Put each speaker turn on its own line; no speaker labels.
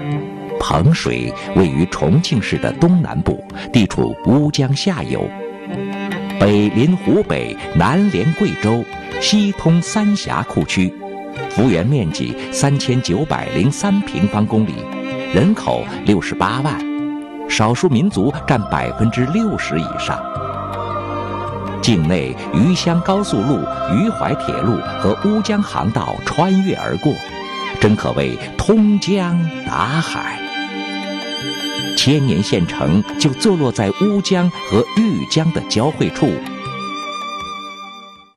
彭水位于重庆市的东南部，地处乌江下游，北临湖北，南连贵州，西通三峡库区，幅员面积3903平方公里，人口68万，少数民族占60%以上。境内渝湘高速路、渝淮铁路和乌江航道穿越而过，真可谓通江达海。千年县城就坐落在乌江和豫江的交汇处，